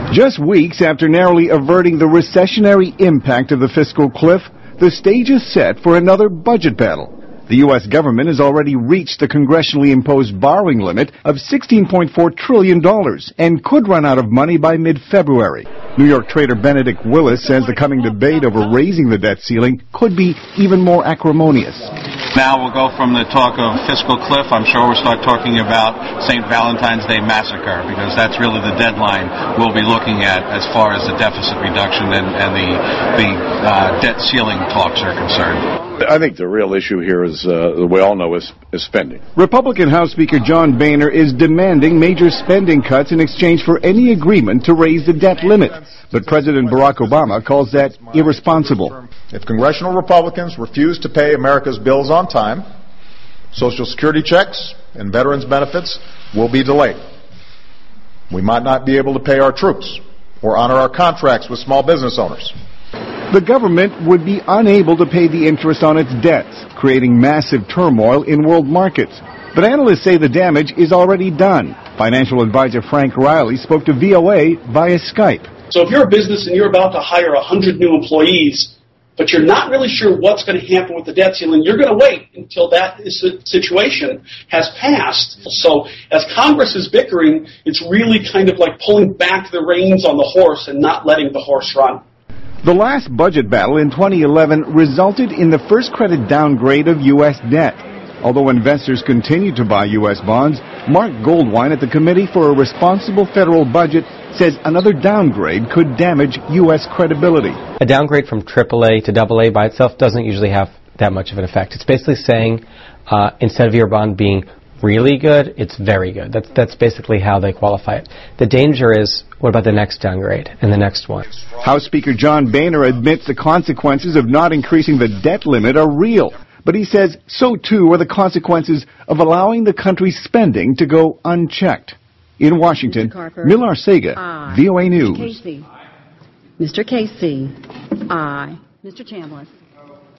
Just weeks after narrowly averting the recessionary impact of the fiscal cliff, the stage is set for another budget battle. The U.S. government has already reached the congressionally imposed borrowing limit of $16.4 trillion and could run out of money by mid-February. New York trader Benedict Willis says the coming debate over raising the debt ceiling could be even more acrimonious. Now we'll go from the talk of fiscal cliff, I'm sure we'll start talking about St. Valentine's Day massacre, because that's really the deadline we'll be looking at as far as the deficit reduction and the debt ceiling talks are concerned. I think the real issue here is, we all know, is spending. Republican House Speaker John Boehner is demanding major spending cuts in exchange for any agreement to raise the debt limit. But President Barack Obama calls that irresponsible. If congressional Republicans refuse to pay America's bills on time, Social Security checks and veterans benefits will be delayed. We might not be able to pay our troops or honor our contracts with small business owners. The government would be unable to pay the interest on its debts, creating massive turmoil in world markets. But analysts say the damage is already done. Financial advisor Frank Riley spoke to VOA via Skype. So if you're a business and you're about to hire 100 new employees, but you're not really sure what's going to happen with the debt ceiling, you're going to wait until that situation has passed. So as Congress is bickering, it's really kind of like pulling back the reins on the horse and not letting the horse run. The last budget battle in 2011 resulted in the first credit downgrade of U.S. debt. Although investors continue to buy U.S. bonds, Mark Goldwine at the Committee for a Responsible Federal Budget says another downgrade could damage U.S. credibility. A downgrade from AAA to AA by itself doesn't usually have that much of an effect. It's basically saying instead of your bond being really good, it's very good. That's basically how they qualify it. The danger is, what about the next downgrade and the next one? House Speaker John Boehner admits the consequences of not increasing the debt limit are real. But he says so too are the consequences of allowing the country's spending to go unchecked. In Washington, Millar Sega, VOA News. Mr. Casey. Aye. Mr. Chambliss.